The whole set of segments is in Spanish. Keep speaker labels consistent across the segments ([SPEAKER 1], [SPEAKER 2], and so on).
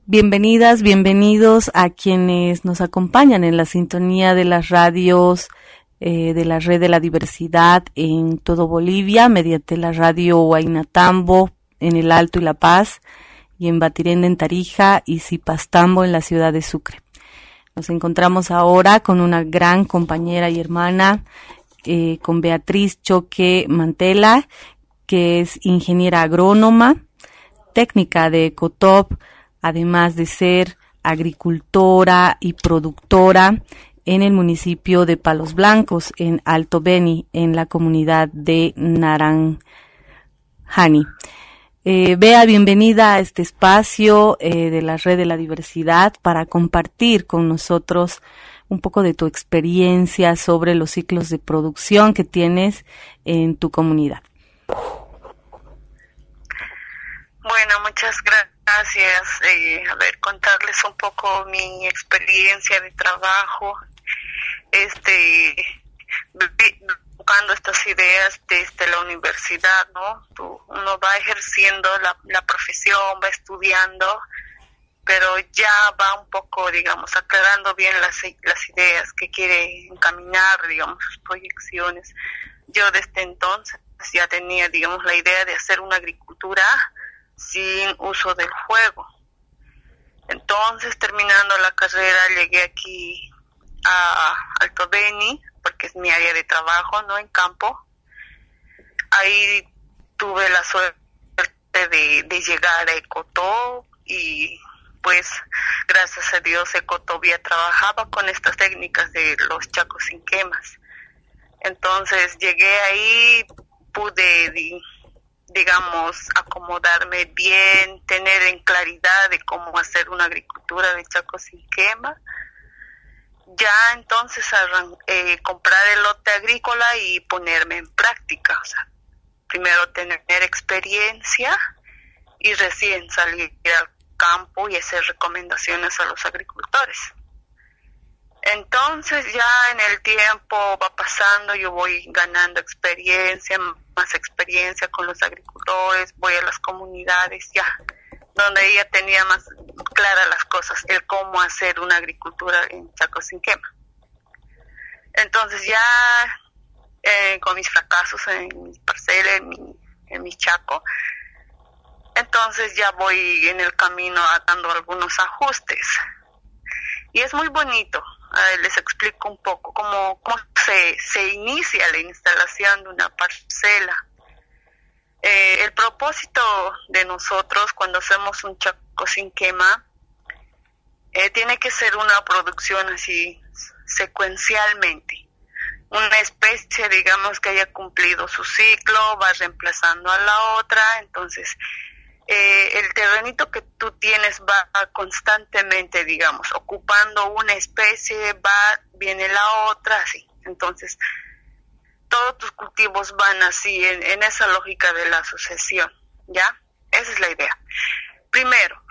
[SPEAKER 1] Bienvenidas, bienvenidos a quienes nos acompañan en la sintonía de las radios de la Red de la Diversidad en todo Bolivia, mediante la radio Huaynatambo en el Alto y La Paz, y en Batirenda en Tarija y Zipastambo en la ciudad de Sucre. Nos encontramos ahora con una gran compañera y hermana, con Beatriz Choque Mantela, que es ingeniera agrónoma, técnica de Ecotop, además de ser agricultora y productora en el municipio de Palos Blancos, en Alto Beni, en la comunidad de Naranjani. Bea, bienvenida a este espacio de la Red de la Diversidad para compartir con nosotros un poco de tu experiencia sobre los ciclos de producción que tienes en tu comunidad.
[SPEAKER 2] Bueno, muchas gracias. Contarles un poco mi experiencia de trabajo, buscando estas ideas desde la universidad, ¿no? Uno va ejerciendo la profesión, va estudiando, pero ya va un poco, digamos, aclarando bien las ideas que quiere encaminar, digamos, sus proyecciones. Yo desde entonces ya tenía, digamos, la idea de hacer una agricultura sin uso del fuego. Entonces, terminando la carrera, llegué aquí a Alto Beni, porque es mi área de trabajo, ¿no? En campo. Ahí tuve la suerte de llegar a Ecotop y, pues, gracias a Dios, Ecotop ya trabajaba con estas técnicas de los chacos sin quemas. Entonces, llegué ahí, pude, digamos, acomodarme bien, tener en claridad de cómo hacer una agricultura de chacos sin quema. Ya entonces comprar el lote agrícola y ponerme en práctica. O sea, primero tener experiencia y recién salir al campo y hacer recomendaciones a los agricultores. Entonces ya en el tiempo va pasando, yo voy ganando experiencia, más experiencia con los agricultores, voy a las comunidades ya, donde ya tenía más claras las cosas, el cómo hacer una agricultura en chacos sin quema. Entonces ya con mis fracasos en mi parcela, en mi chaco, entonces ya voy en el camino dando algunos ajustes. Y es muy bonito. Les explico un poco cómo se inicia la instalación de una parcela. El propósito de nosotros cuando hacemos un chaco sin quema tiene que ser una producción así secuencialmente. Una especie, digamos, que haya cumplido su ciclo, va reemplazando a la otra, entonces el terrenito que tú tienes va constantemente, digamos, ocupando una especie, viene la otra, así. Entonces, todos tus cultivos van así, en esa lógica de la sucesión, ¿ya? Esa es la idea. Primero,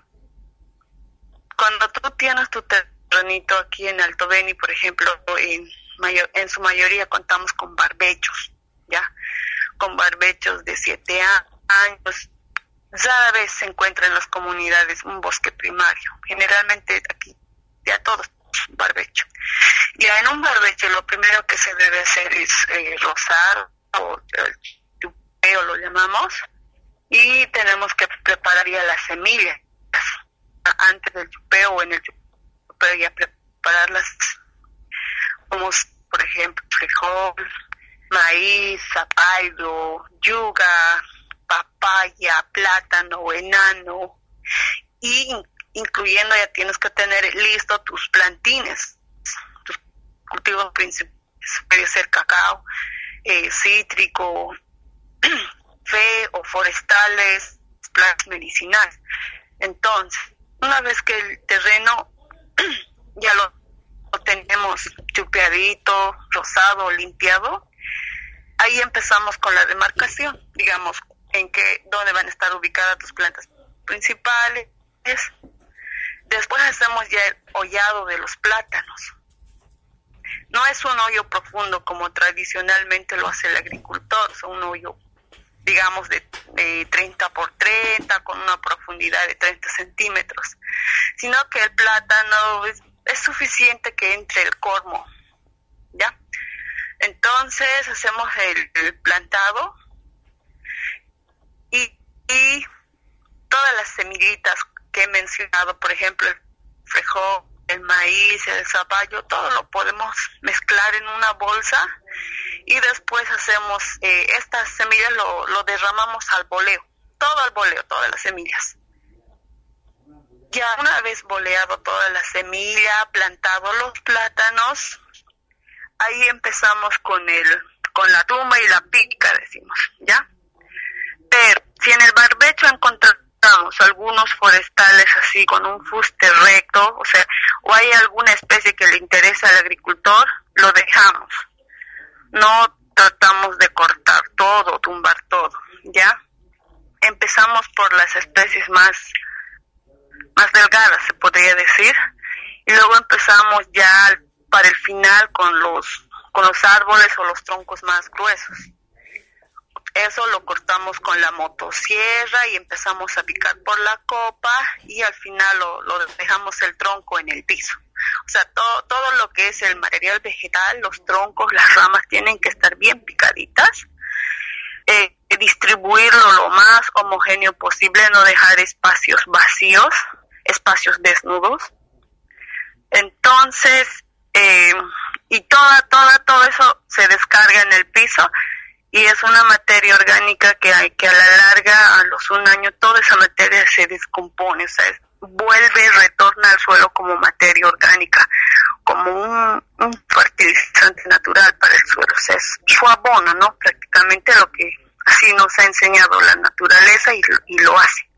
[SPEAKER 2] cuando tú tienes tu terrenito aquí en Alto Beni, por ejemplo, en su mayoría contamos con barbechos, ¿ya? Con barbechos de 7 años. Rara vez se encuentra en las comunidades un bosque primario. Generalmente aquí ya todo es barbecho. Ya en un barbecho lo primero que se debe hacer es rozar, o el chupeo lo llamamos, y tenemos que preparar ya las semillas. Antes del chupeo o en el chupeo ya prepararlas, como por ejemplo frijol, maíz, zapallo, yuga, papaya, plátano, enano, y incluyendo ya tienes que tener listo tus plantines, tus cultivos principales, puede ser cacao, cítrico, fe o forestales, plantas medicinales. Entonces, una vez que el terreno ya lo tenemos chupeadito, rosado, limpiado, ahí empezamos con la demarcación, digamos, dónde van a estar ubicadas tus plantas principales. Después hacemos ya el hollado de los plátanos. No es un hoyo profundo como tradicionalmente lo hace el agricultor, es un hoyo, digamos, de 30 por 30, con una profundidad de 30 centímetros, sino que el plátano es suficiente que entre el cormo, ¿ya? Entonces hacemos el plantado y todas las semillitas que he mencionado, por ejemplo, el frijol, el maíz, el zapallo, todo lo podemos mezclar en una bolsa y después hacemos estas semillas lo derramamos al boleo, todo al boleo, todas las semillas. Ya una vez boleado toda la semilla, plantado los plátanos, ahí empezamos con la tumba y la pica, decimos, ¿ya? Pero si en el barbecho encontramos algunos forestales así con un fuste recto, o sea, o hay alguna especie que le interesa al agricultor, lo dejamos. No tratamos de cortar todo, tumbar todo, ¿ya? Empezamos por las especies más delgadas, se podría decir, y luego empezamos ya para el final con los árboles o los troncos más gruesos. Eso lo cortamos con la motosierra y empezamos a picar por la copa y al final lo dejamos el tronco en el piso. O sea, todo lo que es el material vegetal, los troncos, las ramas tienen que estar bien picaditas. Distribuirlo lo más homogéneo posible, no dejar espacios vacíos, espacios desnudos. Entonces, y todo eso se descarga en el piso y es una materia orgánica que a la larga, a los un año, toda esa materia se descompone, o sea, retorna al suelo como materia orgánica, como un fertilizante natural para el suelo, o sea, es su abono, ¿no? Prácticamente lo que así nos ha enseñado la naturaleza y lo hace.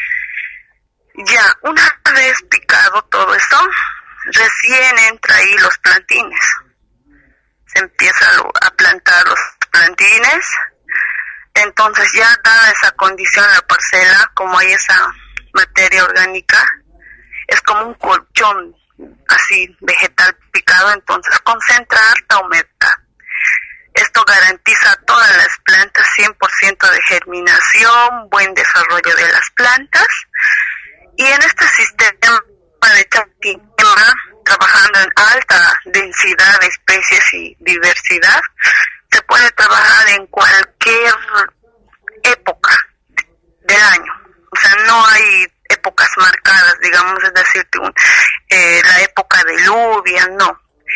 [SPEAKER 2] Ya, una vez picado todo esto, recién entra ahí los plantines. Se empieza a plantar los plantines. Entonces ya dada esa condición la parcela, como hay esa materia orgánica, es como un colchón así vegetal picado, entonces concentra alta humedad. Esto garantiza a todas las plantas 100% de germinación, buen desarrollo de las plantas. Y en este sistema de sistema, trabajando en alta densidad de especies y diversidad, se puede trabajar en cualquier época del año. O sea, no hay épocas marcadas, digamos, es decir, la época de lluvia, no.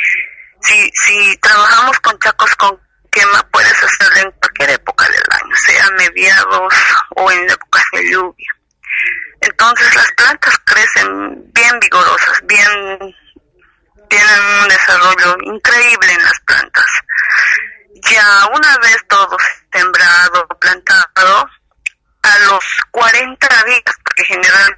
[SPEAKER 2] Si trabajamos con chacos con quema, puedes hacerlo en cualquier época del año, sea mediados o en épocas de lluvia. Entonces las plantas crecen bien vigorosas, tienen un desarrollo increíble en las plantas. Ya una vez todo sembrado, plantado, a los 40 días, porque generalmente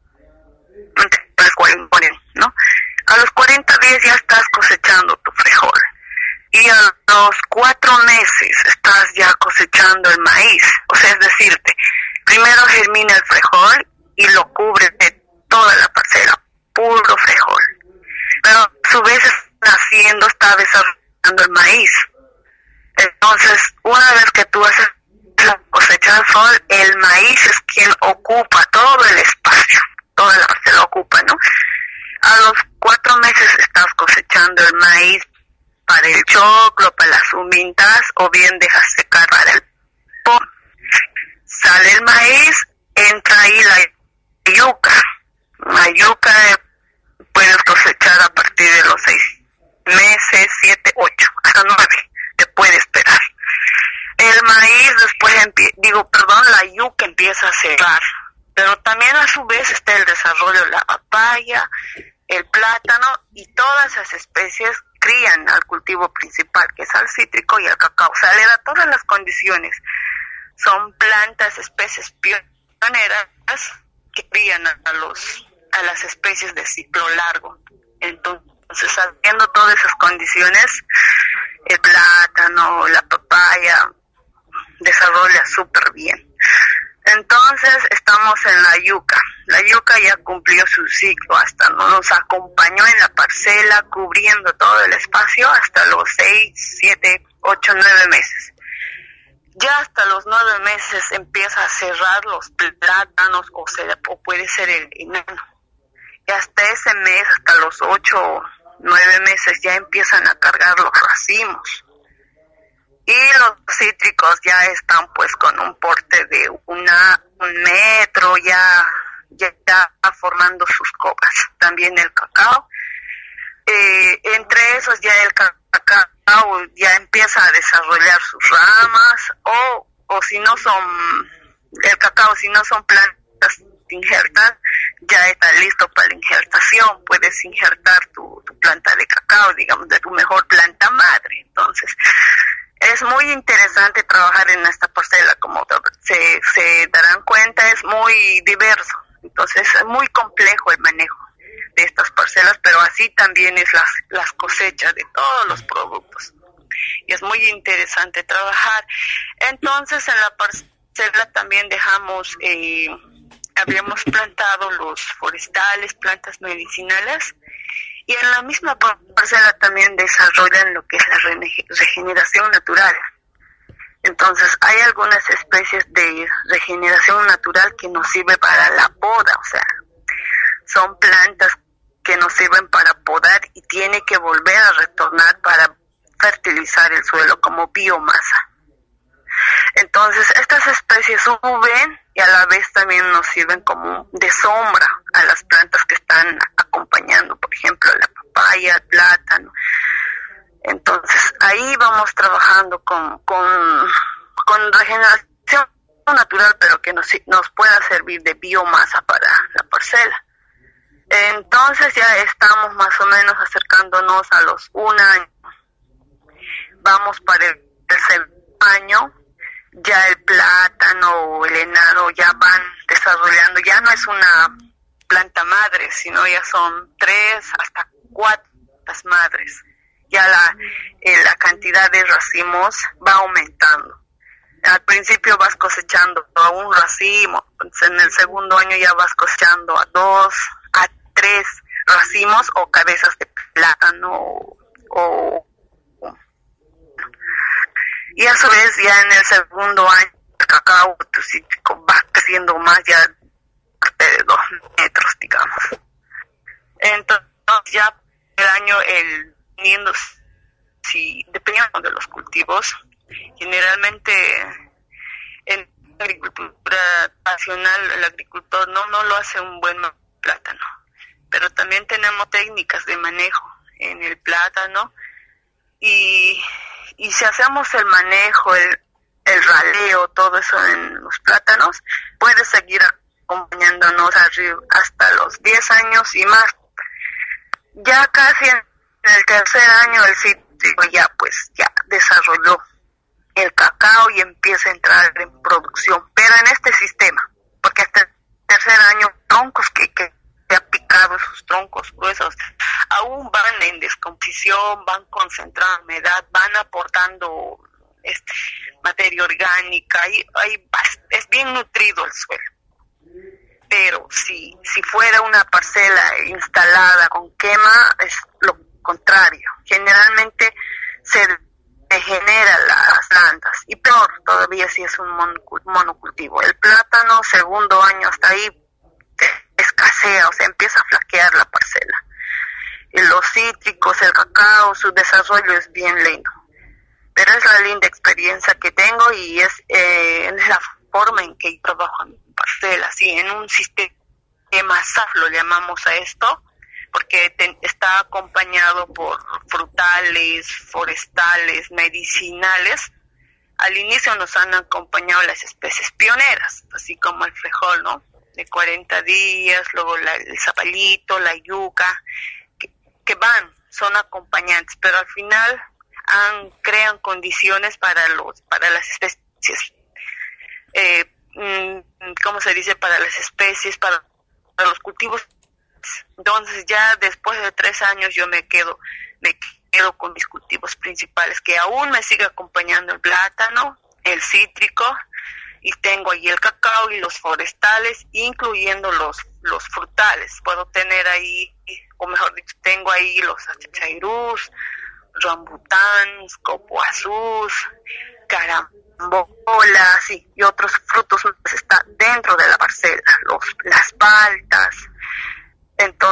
[SPEAKER 2] es 40, ¿no? A los 40 días ya estás cosechando tu frijol. Y a los 4 meses estás ya cosechando el maíz. O sea, es decirte, primero germina el frijol y lo cubre de toda la parcela, puro frijol. Pero a su vez está desarrollando el maíz. Entonces, una vez que tú haces la cosecha de frijol, el maíz es quien ocupa todo el espacio, toda la parcela ocupa, ¿no? A los 4 meses estás cosechando el maíz para el choclo, para las humintas, o bien dejas secar para el pom. Sale el maíz, entra ahí la yuca. La yuca puedes cosechar a partir de los 6 meses, 7, 8, hasta 9, te puede esperar. El maíz después, la yuca empieza a cerrar, pero también a su vez está el desarrollo de la papaya, el plátano, y todas esas especies crían al cultivo principal, que es al cítrico y al cacao. O sea, le da todas las condiciones. Son plantas, especies pioneras que crían a las especies de ciclo largo. Entonces, sabiendo todas esas condiciones, el plátano, la papaya, desarrolla súper bien. Entonces estamos en la yuca. La yuca ya cumplió su ciclo, hasta nos acompañó en la parcela, cubriendo todo el espacio hasta los 6, 7, 8, 9 meses. Ya hasta los 9 meses empieza a cerrar los plátanos o puede ser el enano. hasta ese mes, hasta los 8 9 meses ya empiezan a cargar los racimos. Y los cítricos ya están pues con un porte de un metro, ya está formando sus copas. También el cacao. Entre esos ya el cacao ya empieza a desarrollar sus ramas, o si no son el cacao, si no son plantas injertas, ya está listo para la injertación. Puedes injertar tu planta de cacao, digamos, de tu mejor planta madre. Entonces, es muy interesante trabajar en esta parcela, como se darán cuenta, es muy diverso. Entonces, es muy complejo el manejo de estas parcelas, pero así también es las cosechas de todos los productos. Y es muy interesante trabajar. Entonces, en la parcela también habíamos plantado los forestales, plantas medicinales, y en la misma parcela también desarrollan lo que es la regeneración natural. Entonces, hay algunas especies de regeneración natural que nos sirve para la poda, o sea, son plantas que nos sirven para podar y tiene que volver a retornar para fertilizar el suelo como biomasa. Entonces, estas especies suben y a la vez también nos sirven como de sombra a las plantas que están acompañando, por ejemplo, la papaya, el plátano. Entonces, ahí vamos trabajando con regeneración natural, pero que nos pueda servir de biomasa para la parcela. Entonces, ya estamos más o menos acercándonos a los 1 año. Vamos para el tercer año. Ya el plátano o el enaro ya van desarrollando, ya no es una planta madre, sino ya son 3 hasta 4 madres. Ya la cantidad de racimos va aumentando. Al principio vas cosechando a un racimo, en el segundo año ya vas cosechando a 2, a 3 racimos o cabezas de plátano y a su vez ya en el segundo año el cacao cítrico va creciendo más, ya de 2 metros, digamos. Entonces ya el año dependiendo de los cultivos, generalmente en la agricultura nacional el agricultor no lo hace un buen plátano, pero también tenemos técnicas de manejo en el plátano y si hacemos el manejo, el raleo, todo eso en los plátanos, puede seguir acompañándonos hasta los 10 años y más. Ya casi en el tercer año el cítrico ya desarrolló el cacao y empieza a entrar en producción, pero en este sistema, porque hasta el tercer año troncos que ha picado, esos troncos gruesos, aún van en descomposición, van concentrando humedad, van aportando materia orgánica, y es bien nutrido el suelo. Pero si fuera una parcela instalada con quema, es lo contrario. Generalmente se degeneran las plantas, y peor todavía si es un monocultivo. El plátano, segundo año hasta ahí, escasea, o sea, empieza a flaquear la parcela. Y los cítricos, el cacao, su desarrollo es bien lento. Pero es la linda experiencia que tengo y es la forma en que yo trabajo en mi parcela, ¿sí? En un sistema SAF lo llamamos a esto, porque está acompañado por frutales, forestales, medicinales. Al inicio nos han acompañado las especies pioneras, así como el frijol, ¿no? De 40 días, luego el zapallito, la yuca, que son acompañantes, pero al final crean condiciones para las especies, ¿cómo se dice? Para las especies, para los cultivos. Entonces ya después de 3 años yo me quedo con mis cultivos principales, que aún me sigue acompañando el plátano, el cítrico, y tengo ahí el cacao y los forestales, incluyendo los frutales. Puedo tener ahí, o mejor dicho, tengo ahí los achachairús, rambutáns, copoazús, carambolas y otros frutos más está dentro de la parcela, las paltas. Entonces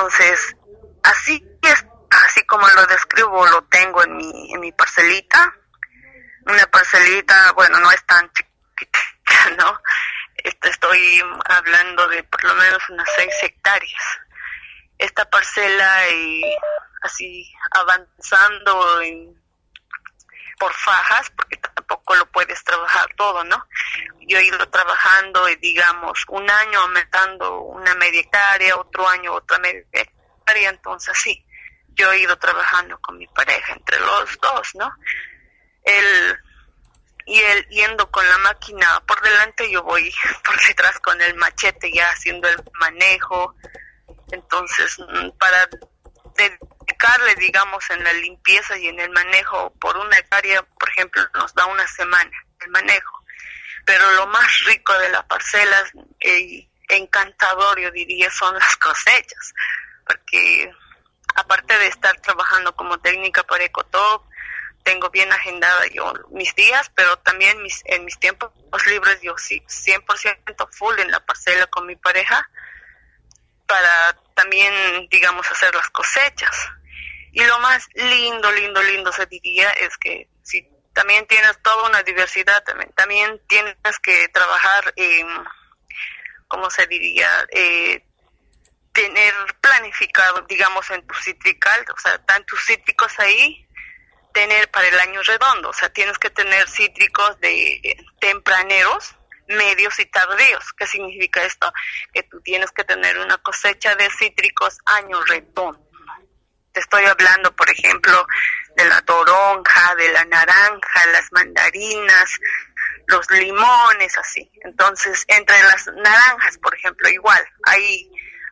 [SPEAKER 2] Entonces, así es, así como lo describo, lo tengo en mi parcelita. Una parcelita, bueno, no es tan chiquita, ¿no? Estoy hablando de por lo menos unas 6 hectáreas. Esta parcela, y así avanzando por fajas, porque tampoco lo puedes trabajar todo, ¿no? Yo he ido trabajando, digamos, un año aumentando una media hectárea, otro año otra media hectárea, entonces sí, yo he ido trabajando con mi pareja, entre los dos, ¿no? Él yendo con la máquina por delante, yo voy por detrás con el machete ya haciendo el manejo. Entonces, para dedicarle, digamos, en la limpieza y en el manejo por una hectárea, por ejemplo, nos da una semana el manejo. Pero lo más rico de la parcela, encantador, yo diría, son las cosechas. Porque aparte de estar trabajando como técnica para Ecotop, tengo bien agendada yo mis días, pero también en mis tiempos libres yo sí 100% full en la parcela con mi pareja, para también, digamos, hacer las cosechas. Y lo más lindo se diría es que si también tienes toda una diversidad, también tienes que trabajar, ¿cómo se diría? Tener planificado, digamos, en tu citrical, o sea, tantos cítricos ahí, tener para el año redondo, o sea, tienes que tener cítricos de tempraneros, medios y tardíos. ¿Qué significa esto? Que tú tienes que tener una cosecha de cítricos año redondo. Te estoy hablando, por ejemplo, de la toronja, de la naranja, las mandarinas, los limones, así. Entonces, entre las naranjas, por ejemplo, igual, hay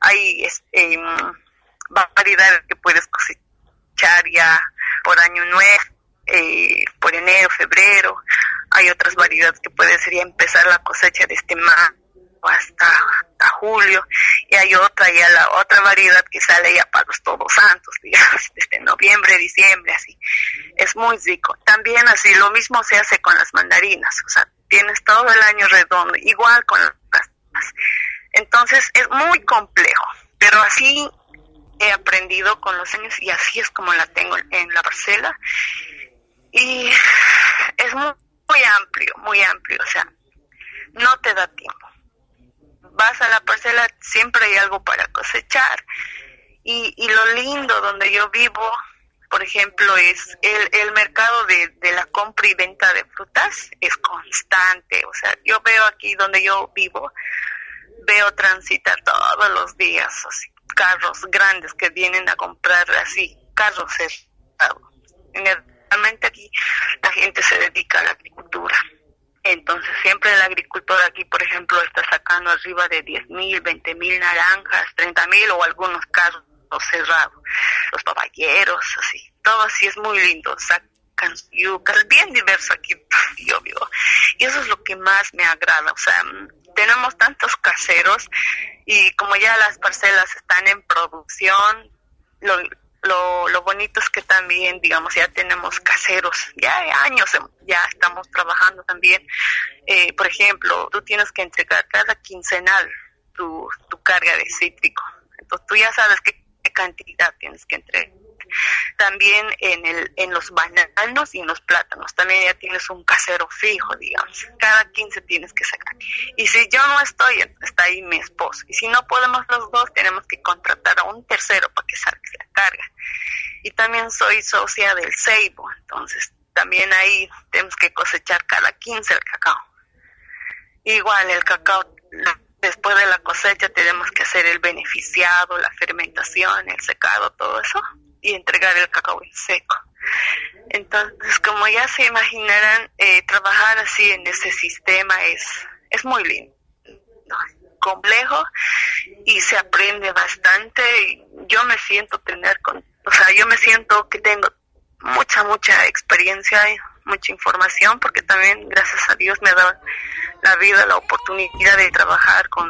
[SPEAKER 2] variedades que puedes cosechar ya por año nuevo, por enero, febrero. Hay otras variedades que puede ser ya empezar la cosecha desde marzo hasta julio, y hay la otra variedad que sale ya para los Todos Santos, digamos, desde noviembre, diciembre, así. Es muy rico. También así, lo mismo se hace con las mandarinas, o sea, tienes todo el año redondo, igual con las pastas. Entonces, es muy complejo, pero así he aprendido con los años, y así es como la tengo en la parcela. Y es muy amplio, o sea, no te da tiempo. Vas a la parcela, siempre hay algo para cosechar, y lo lindo donde yo vivo, por ejemplo, es el mercado de la compra y venta de frutas es constante. O sea, yo veo aquí donde yo vivo, veo transitar todos los días así, carros grandes que vienen a comprar, así, carros cerrados. Realmente aquí la gente se dedica a la agricultura. Entonces siempre el agricultor aquí, por ejemplo, está sacando arriba de 10,000, 20,000 naranjas, 30,000 o algunos carros cerrados. Los papayeros, así. Todo así es muy lindo. Sacan yucas, bien diverso aquí yo vivo. Y eso es lo que más me agrada. O sea, tenemos tantos caseros, y como ya las parcelas están en producción, lo bonito es que también, digamos, ya tenemos caseros, ya hay años, ya estamos trabajando también. Por ejemplo, tú tienes que entregar cada quincenal tu carga de cítrico. Entonces tú ya sabes qué cantidad tienes que entregar. También en los bananos y en los plátanos, también ya tienes un casero fijo, digamos. Cada 15 tienes que sacar. Y si yo no estoy, está ahí mi esposo. Y si no podemos los dos, tenemos que contratar a un tercero para que saque la carga. Y también soy socia del Ceibo, entonces también ahí tenemos que cosechar cada 15 el cacao. Igual el cacao, después de la cosecha tenemos que hacer el beneficiado, la fermentación, el secado, todo eso, y entregar el cacao en seco. Entonces, como ya se imaginarán, trabajar así en ese sistema es muy lindo, ¿no? Complejo, y se aprende bastante. Y yo me siento yo me siento que tengo mucha experiencia y mucha información, porque también, gracias a Dios, me da la vida, la oportunidad de trabajar con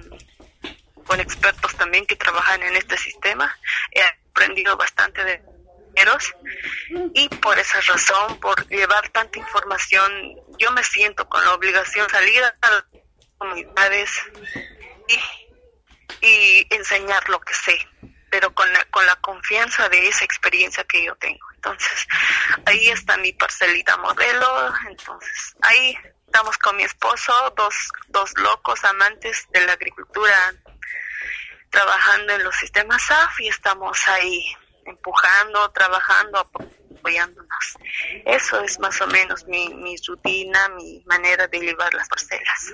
[SPEAKER 2] expertos también que trabajan en este sistema. He aprendido bastante de ellos, y por esa razón, por llevar tanta información, yo me siento con la obligación de salir a las comunidades y enseñar lo que sé. pero con la confianza de esa experiencia que yo tengo. Entonces, ahí está mi parcelita modelo. Entonces, ahí estamos con mi esposo, dos locos amantes de la agricultura, trabajando en los sistemas SAF, y estamos ahí empujando, trabajando, apoyándonos. Eso es más o menos mi rutina, mi manera de llevar las parcelas.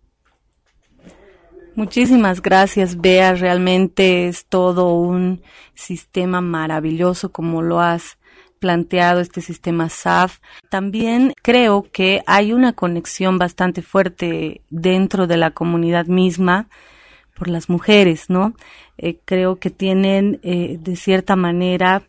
[SPEAKER 1] Muchísimas gracias, Bea. Realmente es todo un sistema maravilloso como lo has planteado, este sistema SAF. También creo que hay una conexión bastante fuerte dentro de la comunidad misma por las mujeres, ¿no? Creo que tienen de cierta manera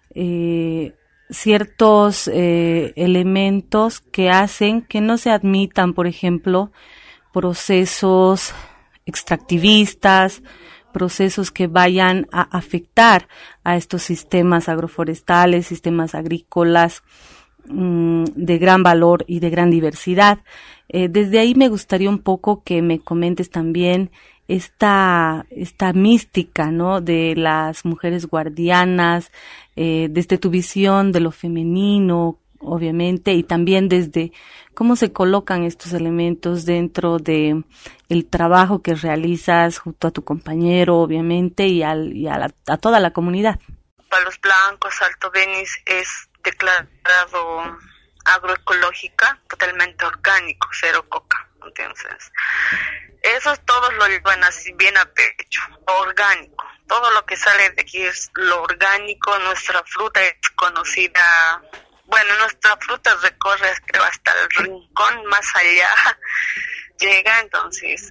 [SPEAKER 1] ciertos elementos que hacen que no se admitan, por ejemplo, procesos extractivistas, procesos que vayan a afectar a estos sistemas agroforestales, sistemas agrícolas de gran valor y de gran diversidad. Desde ahí me gustaría un poco que me comentes también esta mística, ¿no?, de las mujeres guardianas, desde tu visión de lo femenino, obviamente, y también desde cómo se colocan estos elementos dentro de el trabajo que realizas junto a tu compañero, obviamente, y a toda la comunidad.
[SPEAKER 2] Palos Blancos, Alto Beni es declarado agroecológica, totalmente orgánico, cero coca. Entonces, eso todos lo llevan así bien a pecho, orgánico. Todo lo que sale de aquí es lo orgánico. Nuestra fruta es conocida. Bueno, nuestra fruta recorre, creo, hasta el rincón, más allá llega. Entonces,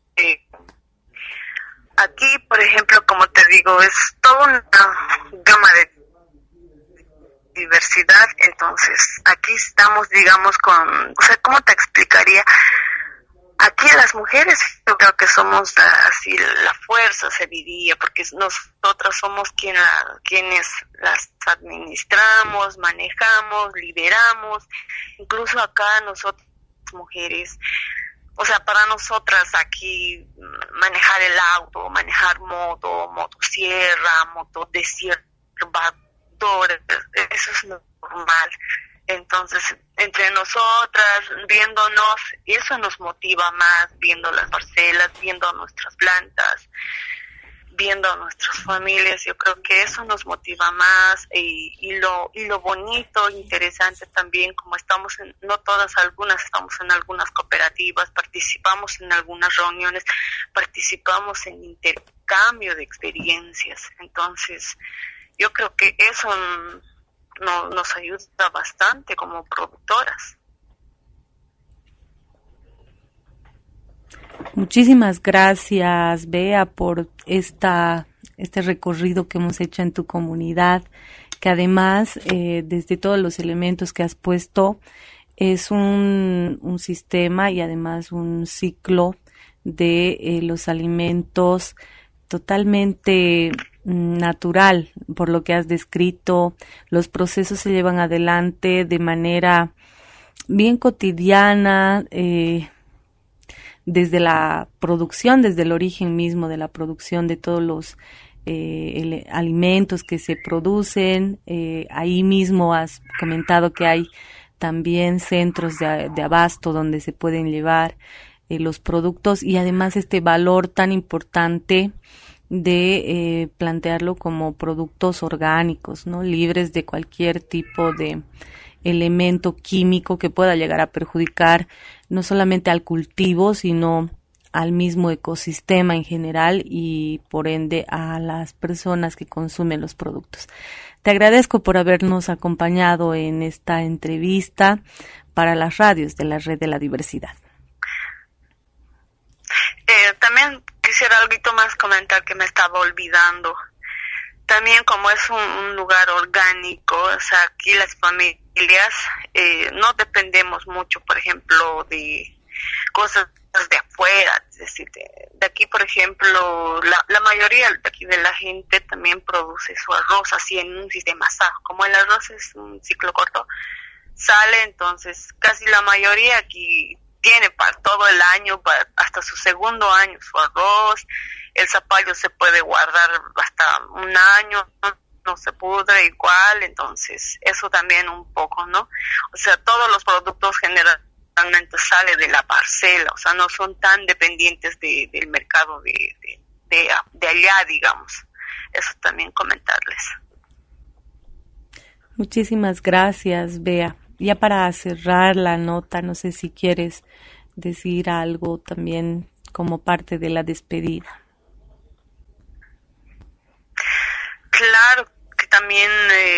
[SPEAKER 2] aquí, por ejemplo, como te digo, es toda una gama de diversidad. Entonces, aquí estamos, digamos, o sea, ¿cómo te explicaría? Aquí las mujeres yo creo que somos así la fuerza, se diría, porque nosotras somos quienes las administramos, manejamos, lideramos. Incluso acá nosotras mujeres, o sea, para nosotras aquí manejar el auto, manejar motosierra, motodesiervador, eso es normal. Entonces, entre nosotras, viéndonos, eso nos motiva más, viendo las parcelas, viendo nuestras plantas, viendo nuestras familias. Yo creo que eso nos motiva más, y lo bonito, interesante también, como estamos no todas, algunas estamos en algunas cooperativas, participamos en algunas reuniones, participamos en intercambio de experiencias. Entonces, yo creo que eso nos ayuda bastante como productoras.
[SPEAKER 1] Muchísimas gracias, Bea, por este recorrido que hemos hecho en tu comunidad, que además, desde todos los elementos que has puesto, es un sistema y además un ciclo de los alimentos totalmente natural, por lo que has descrito. Los procesos se llevan adelante de manera bien cotidiana, desde la producción, desde el origen mismo de la producción de todos los alimentos que se producen. Ahí mismo has comentado que hay también centros de abasto donde se pueden llevar los productos, y además este valor tan importante de plantearlo como productos orgánicos, ¿no?, libres de cualquier tipo de elemento químico que pueda llegar a perjudicar no solamente al cultivo, sino al mismo ecosistema en general y por ende a las personas que consumen los productos. Te agradezco por habernos acompañado en esta entrevista para las radios de la Red de la Diversidad.
[SPEAKER 2] También quisiera algo más comentar que me estaba olvidando. También, como es un lugar orgánico, o sea, aquí las familias no dependemos mucho, por ejemplo, de cosas de afuera. Es decir, de aquí, por ejemplo, la mayoría de aquí de la gente también produce su arroz así en un sistema SAF. Como el arroz es un ciclo corto, sale, entonces casi la mayoría aquí tiene para todo el año, hasta su segundo año, su arroz. el zapallo se puede guardar hasta un año, no se pudre igual, entonces eso también un poco, ¿no? O sea, todos los productos generalmente salen de la parcela, o sea, no son tan dependientes del mercado de allá, digamos. Eso también comentarles.
[SPEAKER 1] Muchísimas gracias, Bea. Ya para cerrar la nota, no sé si quieres decir algo también como parte de la despedida.
[SPEAKER 2] Claro, que también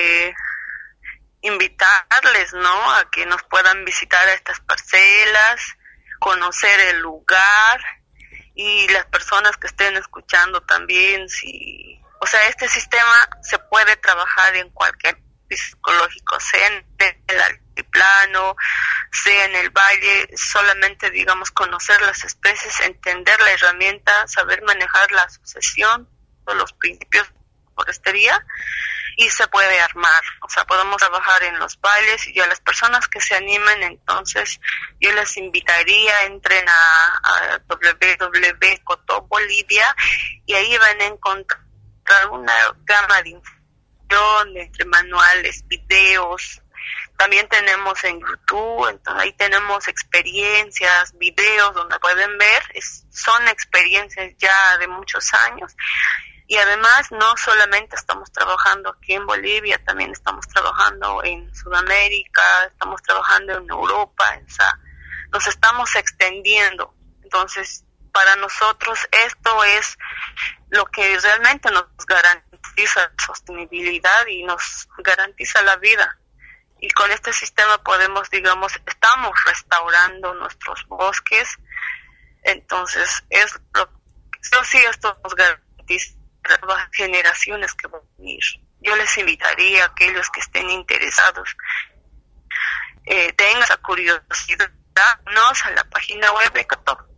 [SPEAKER 2] invitarles, ¿no?, a que nos puedan visitar a estas parcelas, conocer el lugar, y las personas que estén escuchando también, o sea, este sistema se puede trabajar en cualquier psicológico, sea en el altiplano, sea en el valle, solamente, digamos, conocer las especies, entender la herramienta, saber manejar la sucesión, los principios de forestería, y se puede armar, o sea, podemos trabajar en los valles, y a las personas que se animen, entonces yo les invitaría, entren a www.cotobolivia, y ahí van a encontrar una gama de información, entre manuales, videos. También tenemos en YouTube, entonces ahí tenemos experiencias, videos donde pueden ver, son experiencias ya de muchos años. Y además no solamente estamos trabajando aquí en Bolivia, también estamos trabajando en Sudamérica, estamos trabajando en Europa, o sea, nos estamos extendiendo. Entonces, para nosotros esto es lo que realmente nos garantiza sostenibilidad y nos garantiza la vida. Y con este sistema podemos, digamos, estamos restaurando nuestros bosques. Entonces, esto nos garantiza las generaciones que van a venir. Yo les invitaría a aquellos que estén interesados, tengan esa curiosidad, a la página web de Cotob.